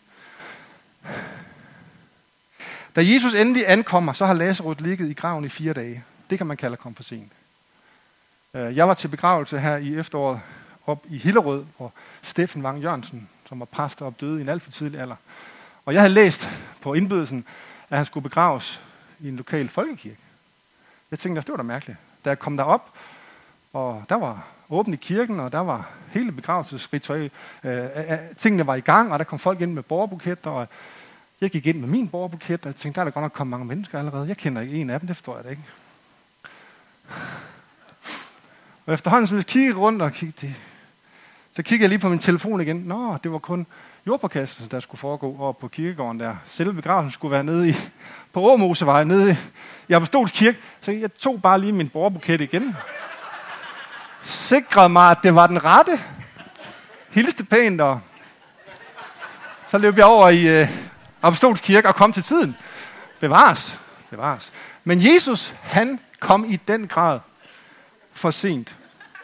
Da Jesus endelig ankommer, så har Lazarus ligget i graven i fire dage. Det kan man kalde at komme for sent. Jeg var til begravelse her i efteråret op i Hillerød, hvor Steffen Vang Jørgensen, som var præst og døde i en alt for tidlig alder. Og jeg havde læst på indbydelsen, at han skulle begraves i en lokal folkekirke. Jeg tænkte, det var da mærkeligt. Da jeg kom derop, og der var åbent i kirken, og der var hele begravelsesritual. Øh, tingene var i gang, og der kom folk ind med borgerbuketter, og jeg gik ind med min borgerbuket, og jeg tænkte, der er der godt nok kommet mange mennesker allerede. Jeg kender ikke en af dem, det forstår jeg da ikke. Og efterhånden, som jeg kiggede rundt, og kiggede, så kiggede jeg lige på min telefon igen. Nå, det var kun jordpåkastelsen, der skulle foregå over på kirkegården der. Selve begravelsen skulle være nede i, på Åmosevej, nede i, i Apostolsk Kirke. Så jeg tog bare lige min borgerbuket igen. Sikrede mig, at det var den rette. Hilste pænt, og så løb jeg over i uh, Apostolsk Kirke og kom til tiden. Bevares, bevares. Men Jesus, han kom i den grad for sent.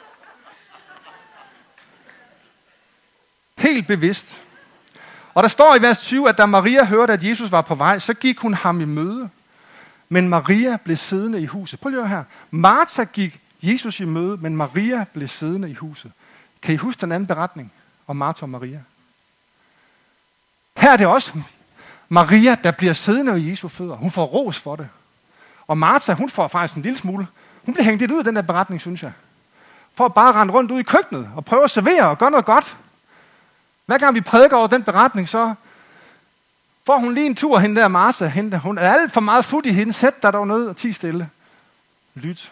Helt bevidst. Og der står i vers tyve, at da Maria hørte, at Jesus var på vej, så gik hun ham i møde. Men Maria blev siddende i huset. Prøv lige at høre her. Martha gik Jesus i møde, men Maria blev siddende i huset. Kan I huske den anden beretning om Martha og Maria? Her er det også Maria, der bliver siddende ved Jesu fødder. Hun får ros for det. Og Martha, hun får faktisk en lille smule. Hun bliver hængt lidt ud af den der beretning, synes jeg. for at bare rende rundt ud i køkkenet og prøve at servere og gøre noget godt. Hver gang vi prædiker over den beretning, så får hun lige en tur, hende der Martha. Hende, hun er alt for meget fut i hende. Sæt dig dog ned og ti stille. Lyt.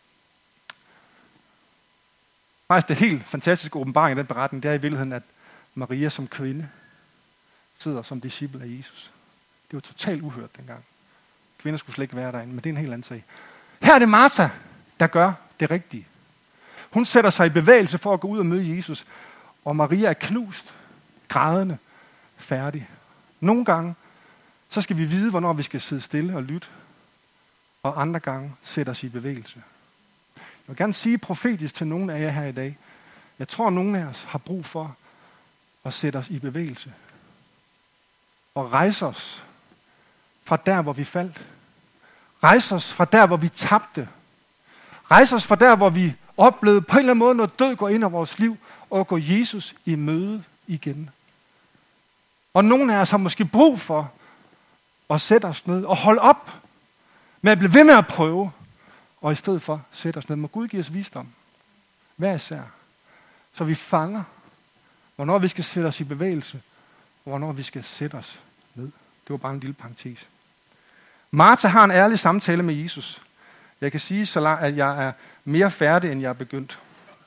Faktisk det helt fantastiske åbenbaring i den beretning, det er i virkeligheden, at Maria som kvinde sidder som disciple af Jesus. Det var totalt uhørt dengang. Kvinder skulle slet ikke være derinde, men det er en helt anden sag. Her er det Martha, der gør det rigtige. Hun sætter sig i bevægelse for at gå ud og møde Jesus, og Maria er knust, grædende, færdig. Nogle gange, så skal vi vide, hvornår vi skal sidde stille og lytte, og andre gange sætte os i bevægelse. Jeg vil gerne sige profetisk til nogle af jer her i dag, jeg tror, at nogle af os har brug for at sætte os i bevægelse, og rejse os fra der, hvor vi faldt. Rejse os fra der, hvor vi tabte. Rejse os fra der, hvor vi oplevede på en eller anden måde, når død går ind i vores liv, og gå Jesus i møde igen. Og nogle af os har måske brug for at sætte os ned og holde op med at blive ved med at prøve, og i stedet for sætte os ned. Må Gud give os visdom. Hver især. Så vi fanger, hvornår vi skal sætte os i bevægelse, og hvornår vi skal sætte os ned. Det var bare en lille parentes. Martha har en ærlig samtale med Jesus. Jeg kan sige så langt, at jeg er mere færdig, end jeg er begyndt.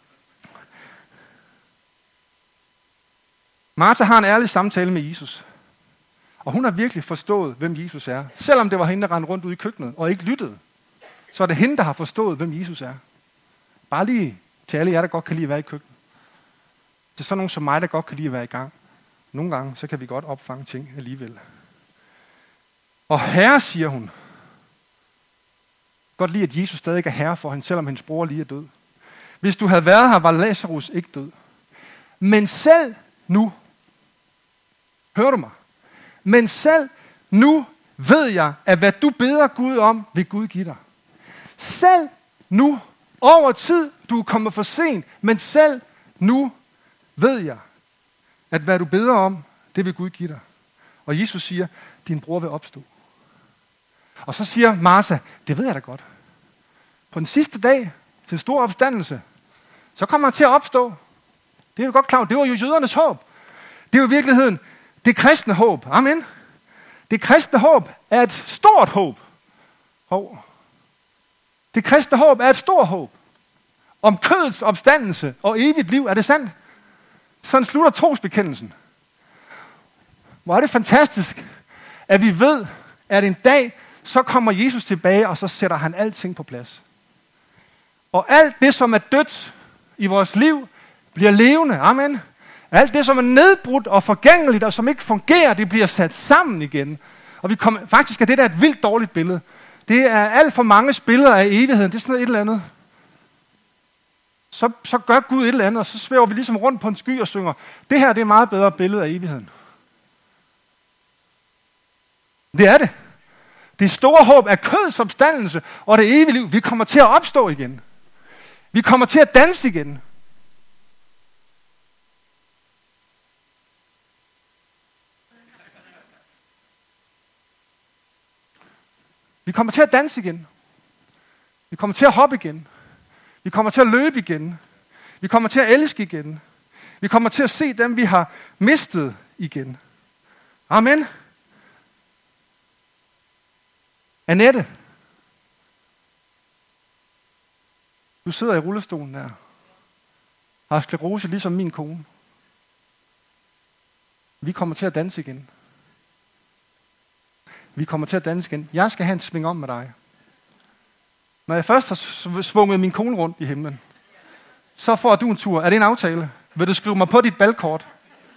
Martha har en ærlig samtale med Jesus. Og hun har virkelig forstået, hvem Jesus er. Selvom det var hende, der rendte rundt ude i køkkenet og ikke lyttede, så er det hende, der har forstået, hvem Jesus er. Bare lige til alle jer, der godt kan lide at være i køkkenet. Det er sådan nogen som mig, der godt kan lide at være i gang. Nogle gange, så kan vi godt opfange ting alligevel. Og herre, siger hun. Godt lide, at Jesus stadig er herre for hende, selvom hendes bror lige er død. Hvis du havde været her, var Lazarus ikke død. Men selv nu, hører du mig? Men selv nu ved jeg, at hvad du beder Gud om, vil Gud give dig. Selv nu, over tid, du er kommet for sent, men selv nu ved jeg, at hvad du beder om, det vil Gud give dig. Og Jesus siger, din bror vil opstå. Og så siger Martha, det ved jeg da godt. På den sidste dag, til en stor opstandelse, så kommer han til at opstå. Det er jo godt klart, det var jo jødernes håb. Det er jo i virkeligheden det kristne håb. Amen. Det kristne håb er et stort håb. Hov. Det kristne håb er et stort håb. Om kødets opstandelse og evigt liv, er det sandt? Sådan slutter trosbekendelsen. Hvor er det fantastisk, at vi ved, at en dag, så kommer Jesus tilbage, og så sætter han alting på plads. Og alt det, som er dødt i vores liv, bliver levende. Amen. Alt det, som er nedbrudt og forgængeligt, og som ikke fungerer, det bliver sat sammen igen. Og vi kommer, faktisk er det der et vildt dårligt billede. Det er alt for mange billeder af evigheden. Det er sådan noget et eller andet. Så, så gør Gud et eller andet, og så svæver vi ligesom rundt på en sky og synger. Det her det er et meget bedre billede af evigheden. Det er det. Det store håb er kødets opstandelse og det evige liv. Vi kommer til at opstå igen. Vi kommer til at danse igen. Vi kommer til at danse igen. Vi kommer til at hoppe igen. Vi kommer til at løbe igen. Vi kommer til at elske igen. Vi kommer til at se dem, vi har mistet igen. Amen. Annette. Du sidder i rullestolen der. Har sklerose ligesom min kone. Vi kommer til at danse igen. Vi kommer til at danse igen. Jeg skal have en sving om med dig. Når jeg først har svunget min kone rundt i himlen, så får du en tur. Er det en aftale? Vil du skrive mig på dit balkort?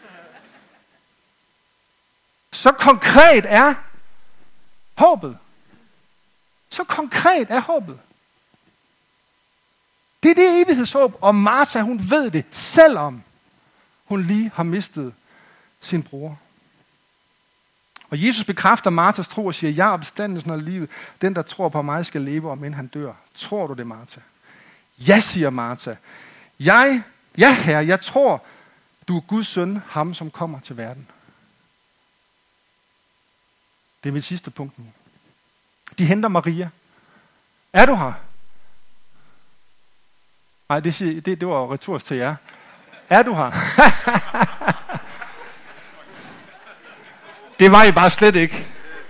Så konkret er håbet. Så konkret er håbet. Det er det evighedshåb, og Martha, hun ved det, selvom hun lige har mistet sin bror. Og Jesus bekræfter Marthas tro og siger, jeg er opstandelsen og livet. Den, der tror på mig, skal leve, om end han dør. Tror du det, Martha? Ja, siger Martha. Jeg, ja herre, jeg tror, du er Guds søn, ham som kommer til verden. Det er mit sidste punkt nu. De henter Maria. Er du her? Nej, det, det, det var retorisk til jer. Er du her? Det var I bare slet ikke.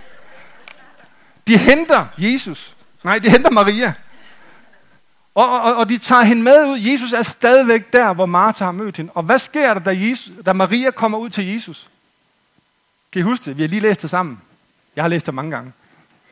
De henter Jesus. Nej, de henter Maria. Og, og, og de tager hende med ud. Jesus er stadigvæk der, hvor Martha har mødt hende. Og hvad sker der, da, Jesus, da Maria kommer ud til Jesus? Kan I huske det? Vi har lige læst det sammen. Jeg har læst det mange gange.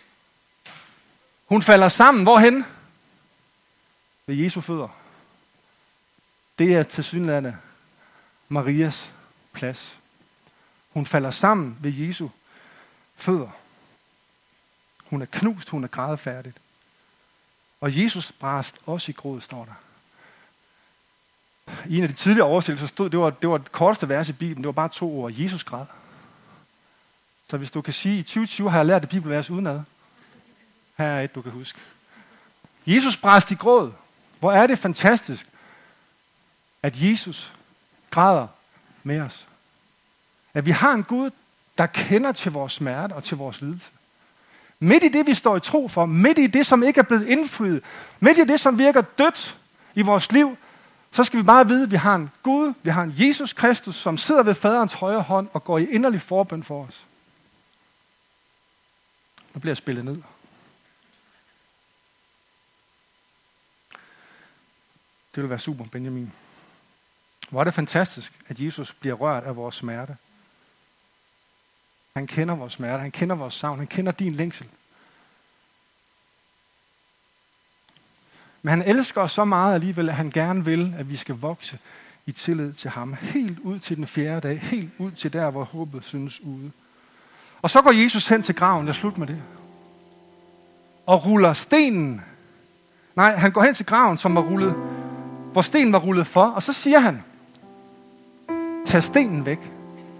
Hun falder sammen. Hvorhen? Ved Jesu fødder. Det er tilsyneladende Marias plads. Hun falder sammen ved Jesu fødder. Hun er knust, hun er grædefærdig. Og Jesus brast også i gråd, står der. I en af de tidligere oversættelser stod, det var, det var det korteste vers i Bibelen, det var bare to ord. Jesus græd. Så hvis du kan sige, i tyve tyve har jeg lært det bibelvers udenad. Her er et, du kan huske. Jesus brast i gråd. Hvor er det fantastisk, at Jesus græder med os. At vi har en Gud, der kender til vores smerte og til vores lidelse. Midt i det, vi står i tro for, midt i det, som ikke er blevet indfriet, midt i det, som virker dødt i vores liv, så skal vi bare vide, at vi har en Gud, vi har en Jesus Kristus, som sidder ved faderens højre hånd og går i inderlig forbøn for os. Nu bliver jeg spillet ned. Det vil være super, Benjamin. Hvor er det fantastisk, at Jesus bliver rørt af vores smerte. Han kender vores smerte, han kender vores savn, han kender din længsel. Men han elsker os så meget alligevel, at han gerne vil, at vi skal vokse i tillid til ham. Helt ud til den fjerde dag, helt ud til der, hvor håbet synes ude. Og så går Jesus hen til graven, jeg slut med det. Og ruller stenen. Nej, han går hen til graven, som var rullet, hvor stenen var rullet for, og så siger han, tag stenen væk.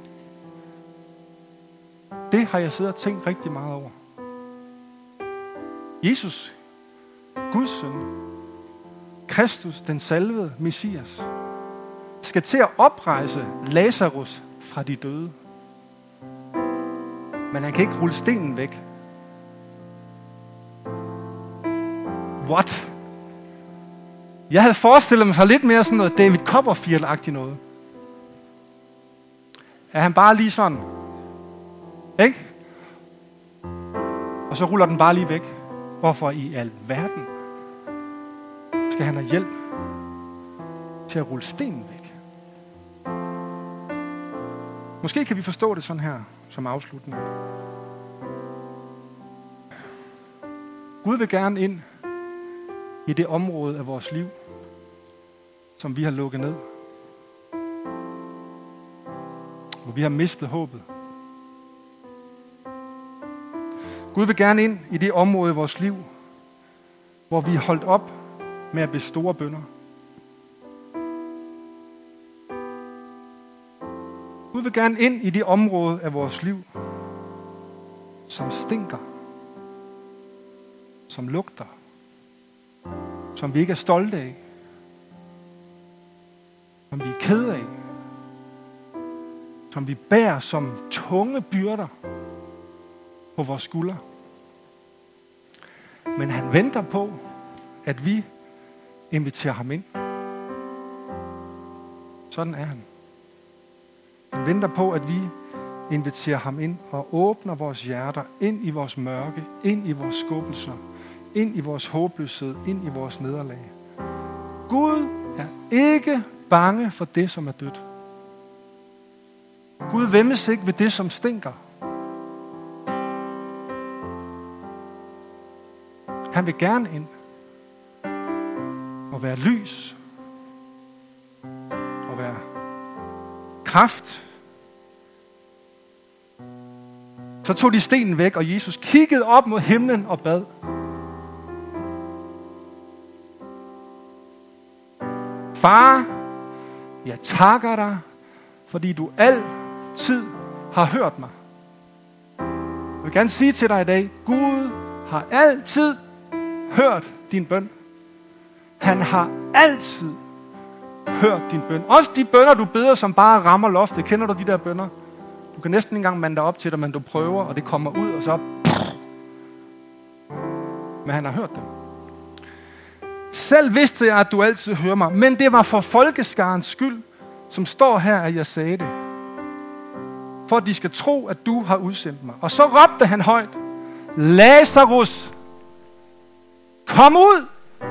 Det har jeg siddet og tænkt rigtig meget over. Jesus, Guds søn, Kristus, den salvede Messias, skal til at oprejse Lazarus fra de døde. Men han kan ikke rulle stenen væk. What? Jeg havde forestillet mig sig lidt mere sådan noget David Copperfield-agtigt noget. Er han bare lige sådan? Ikke? Og så ruller den bare lige væk. Hvorfor i al verden skal han have hjælp til at rulle stenen væk? Måske kan vi forstå det sådan her som afslutning. Gud vil gerne ind i det område af vores liv, som vi har lukket ned. Hvor vi har mistet håbet. Gud vil gerne ind i det område i vores liv, hvor vi er holdt op med at bede store bønner. Gud vil gerne ind i det område af vores liv, som stinker, som lugter, som vi ikke er stolte af, som vi er kede af, som vi bærer som tunge byrder på vores skuldre. Men han venter på, at vi inviterer ham ind. Sådan er han. Han venter på, at vi inviterer ham ind og åbner vores hjerter ind i vores mørke, ind i vores skubbelser, ind i vores håbløshed, ind i vores nederlag. Gud er ikke bange for det, som er dødt. Gud væmmes ikke ved det, som stinker. Han vil gerne ind og være lys og være kraft. Så tog de stenen væk, og Jesus kiggede op mod himlen og bad. Far, jeg takker dig, fordi du altid har hørt mig. Jeg vil gerne sige til dig i dag, Gud har altid hørt din bøn. Han har altid hørt din bøn. Også de bønner, du beder, som bare rammer loftet. Kender du de der bønner? Du kan næsten ikke engang mande dig op til det, men du prøver, og det kommer ud, og så... Men han har hørt dem. Selv vidste jeg, at du altid hører mig, men det var for folkeskarens skyld, som står her, at jeg sagde det. For at de skal tro, at du har udsendt mig. Og så råbte han højt, Lazarus, kom ud!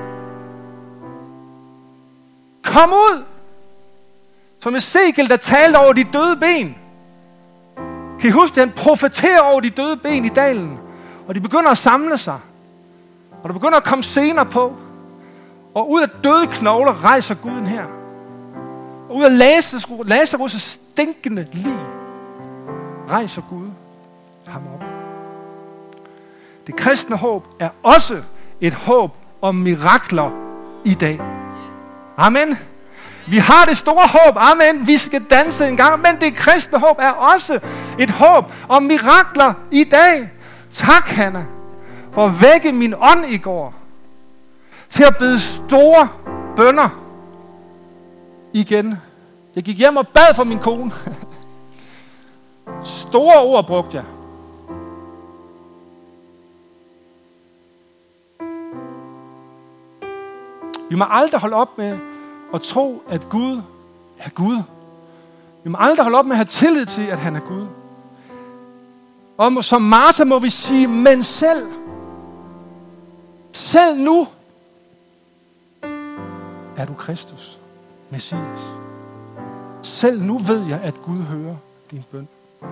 Kom ud! Som Ezekiel, der talte over de døde ben. Kan I huske det? Han profeterer over de døde ben i dalen. Og de begynder at samle sig. Og der begynder at komme senere på. Og ud af døde knogler rejser Guden her. Og ud af Lazarus' stinkende lig rejser Gud ham op. Det kristne håb er også et håb om mirakler i dag. Amen. Vi har det store håb. Amen. Vi skal danse en gang. Men det kristne håb er også et håb om mirakler i dag. Tak, Hanna, for at vække min ånd i går. Til at bede store bønner igen. Jeg gik hjem og bad for min kone. Store ord brugte jeg. Vi må aldrig holde op med at tro, at Gud er Gud. Vi må aldrig holde op med at have tillid til, at han er Gud. Og som Martha må vi sige, men selv, selv nu, er du Kristus, Messias. Selv nu ved jeg, at Gud hører din bøn.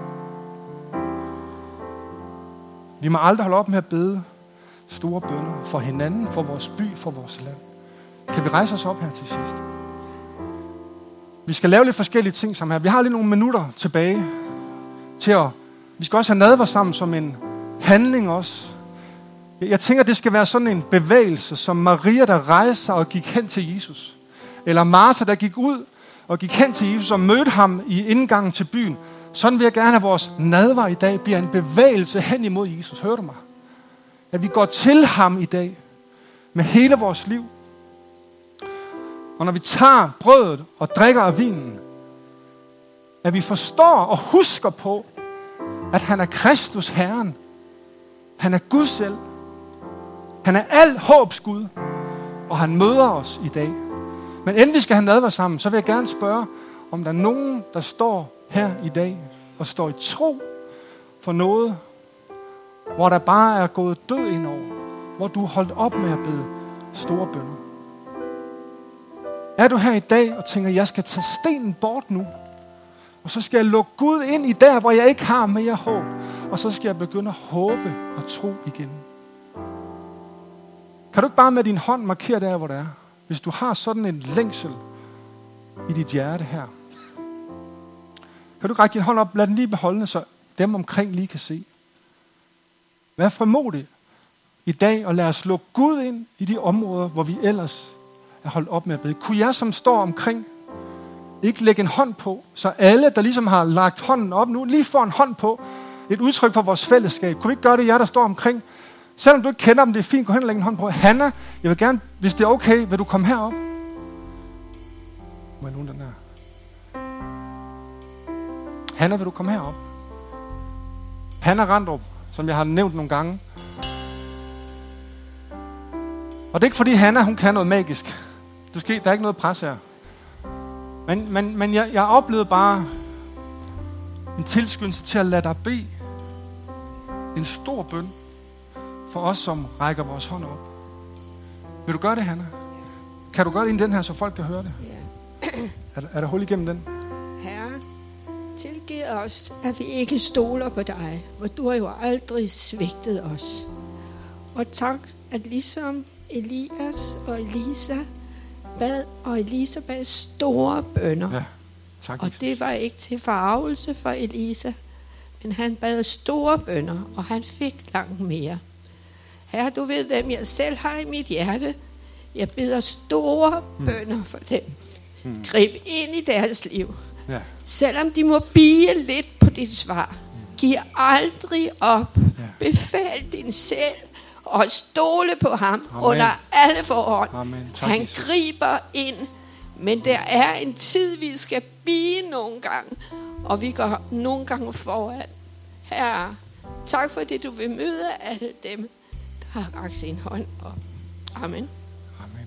Vi må aldrig holde op med at bede store bønner for hinanden, for vores by, for vores land. Kan vi rejse os op her til sidst? Vi skal lave lidt forskellige ting sammen her. Vi har lige nogle minutter tilbage til at... Vi skal også have nadver sammen som en handling også. Jeg tænker, det skal være sådan en bevægelse, som Maria, der rejste og gik hen til Jesus. Eller Martha, der gik ud og gik hen til Jesus og mødte ham i indgangen til byen. Sådan vil jeg gerne have vores nadver i dag bliver en bevægelse hen imod Jesus. Hører du mig? At vi går til ham i dag med hele vores liv. Og når vi tager brødet og drikker af vinen, at vi forstår og husker på, at han er Kristus Herren. Han er Gud selv. Han er al håbs Gud. Og han møder os i dag. Men inden vi skal have nadver sammen, så vil jeg gerne spørge, om der er nogen, der står her i dag og står i tro for noget, hvor der bare er gået død ind over. Hvor du er holdt op med at bede store bønner. Er du her i dag og tænker, jeg skal tage stenen bort nu, og så skal jeg lukke Gud ind i der, hvor jeg ikke har mere håb, og så skal jeg begynde at håbe og tro igen. Kan du ikke bare med din hånd markere der, hvor det er? Hvis du har sådan en længsel i dit hjerte her. Kan du ikke række din hånd op, lad den lige beholdende, så dem omkring lige kan se. Vær frimodig i dag, og lad os lukke Gud ind i de områder, hvor vi ellers er holdt op med at bede. Kunne jeg, som står omkring, ikke lægge en hånd på, så alle, der ligesom har lagt hånden op nu, lige får en hånd på, et udtryk for vores fællesskab. Kunne vi ikke gøre det, jer der står omkring? Selvom du ikke kender dem, det er fint, gå hen og lægge en hånd på. Hanna, jeg vil gerne, hvis det er okay, vil du komme herop? Må jeg nu den her? Hanna, vil du komme herop? Hanna Randrup, som jeg har nævnt nogle gange. Og det er ikke fordi Hanna, hun kan noget magisk. Du skal, der er ikke noget pres her. Men, men, men jeg, jeg oplevede bare en tilskyndelse til at lade dig bede en stor bøn for os, som rækker vores hånd op. Vil du gøre det, Hanna? Kan du gøre det ind i den her, så folk kan høre det? Ja. Er, der, er der hul igennem den? Herre, tilgiv os, at vi ikke stoler på dig, for du har jo aldrig svigtet os. Og tak, at ligesom Elias og Elisa bad, og Elisa bad store bønner. Ja, tak. Og det var ikke til forarvelse for Elisa, men han bad store bønner, og han fik langt mere. Herre, du ved, hvem jeg selv har i mit hjerte. Jeg beder store mm. bønner for dem. Mm. Grib ind i deres liv. Ja. Selvom de må bige lidt på dit svar. Mm. Giv aldrig op. Ja. Befal din selv og stole på ham. Amen. Under alle forhold. Amen. Tak, han Jesus. griber ind. Men der er en tid, vi skal bige nogle gange. Og vi går nogle gange foran. Herre, tak for det, du vil møde alle dem, der har rakt sin hånd op. Amen. Amen.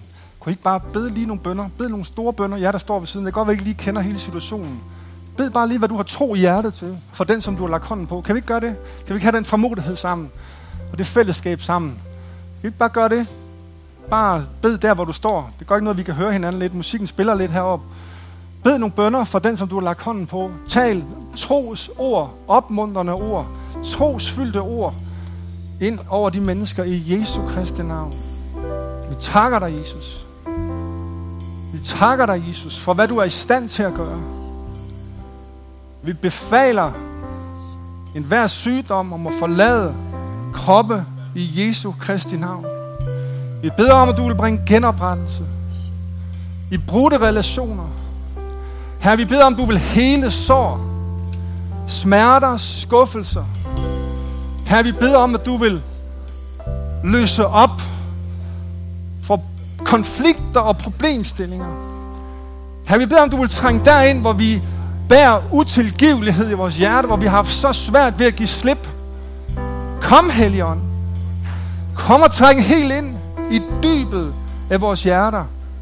Kan I ikke bare bede lige nogle bønner? Bed nogle store bønner, jer der står ved siden. Det kan godt være, at I ikke lige kender hele situationen. Bed bare lige, hvad du har tro i hjertet til, for den, som du har lagt hånden på. Kan vi ikke gøre det? Kan vi ikke have den frimodighed sammen? Og det fællesskab sammen? Kan vi ikke bare gøre det? Bare bed der, hvor du står. Det gør ikke noget, vi kan høre hinanden lidt. Musikken spiller lidt heroppe. Bed nogle bønner for den, som du har lagt hånden på. Tal tros ord, opmuntrende ord, trosfyldte ord ind over de mennesker i Jesu Kristi navn. Vi takker dig, Jesus. Vi takker dig, Jesus, for hvad du er i stand til at gøre. Vi befaler enhver sygdom om at forlade kroppe i Jesu Kristi navn. Vi beder om, at du vil bringe genoprettelse i brudte relationer. Herre, vi beder om, at du vil hele sår, smerter, skuffelser. Herre, vi beder om, at du vil løse op for konflikter og problemstillinger. Herre, vi beder om, at du vil trænge derind, hvor vi bærer utilgivelighed i vores hjerte, hvor vi har haft så svært ved at give slip. Kom, Helligånd. Kom og træng helt ind i dybet af vores hjerter.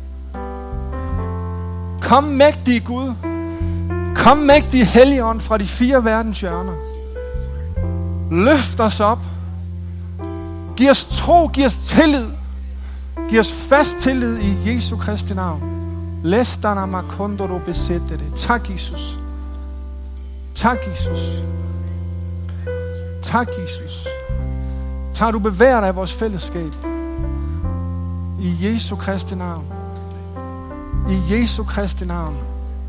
Kom, mægtige Gud. Kom, mægtige Helligånd fra de fire verdens hjørner. Løft os op. Giv os tro, giv os tillid. Giv os fast tillid i Jesu Kristi navn. Læstana makondoro besætte det. Tak, Jesus. Tak, Jesus. Tak, Jesus. Tak, du bevæger dig i vores fællesskab. I Jesu Kristi navn. I Jesu Kristi navn.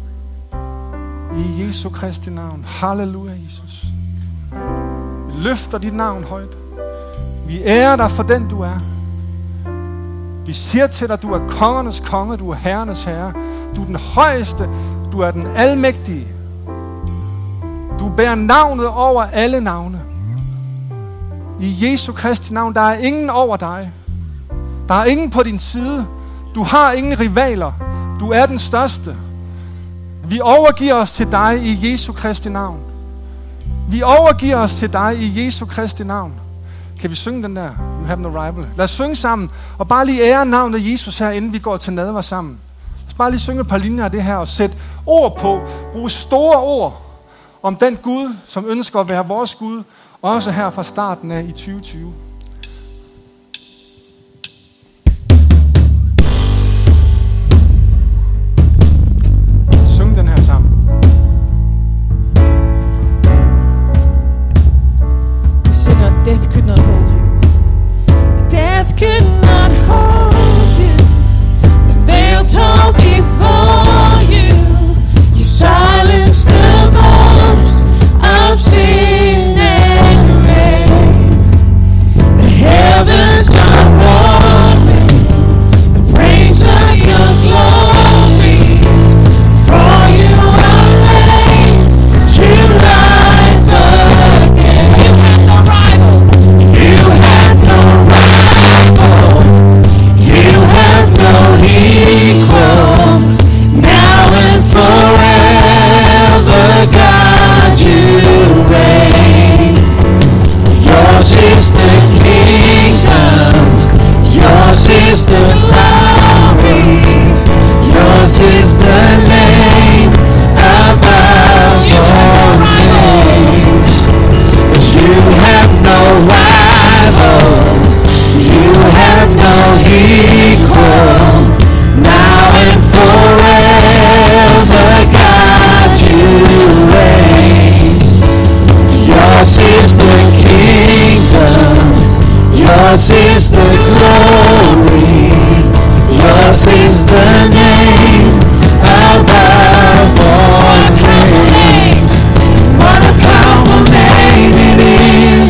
I Jesu Kristi navn. Halleluja, Jesus. Vi løfter dit navn højt. Vi ærer dig for den, du er. Vi siger til dig, du er kongernes konge, du er herrenes herre. Du er den højeste, du er den almægtige. Du bærer navnet over alle navne. I Jesu Kristi navn, der er ingen over dig. Der er ingen på din side. Du har ingen rivaler. Du er den største. Vi overgiver os til dig i Jesu Kristi navn. Vi overgiver os til dig i Jesu Kristi navn. Kan vi synge den der? You have no rival. Lad os synge sammen, og bare lige ære navnet Jesus her, inden vi går til nadver sammen. Lad os bare lige synge et par linjer af det her, og sætte ord på. Brug store ord om den Gud, som ønsker at være vores Gud, også her fra starten af i tyve tyve. Syng den her sammen. You said that death could not hold you. Death could not hold you. The veil tore before you. You silenced the boast of sin and grave. The heavens are roaring, the praise of your glory. For you are raised to life again. You have no rival. You have no rival. You have no equal. Now and forever, God, you reign. Yours is the kingdom. Yours is the glory. Yours is the name above your names. You have no rival. You have no equal. Now and forever, God, you reign. Yours is the kingdom. Yours is the glory.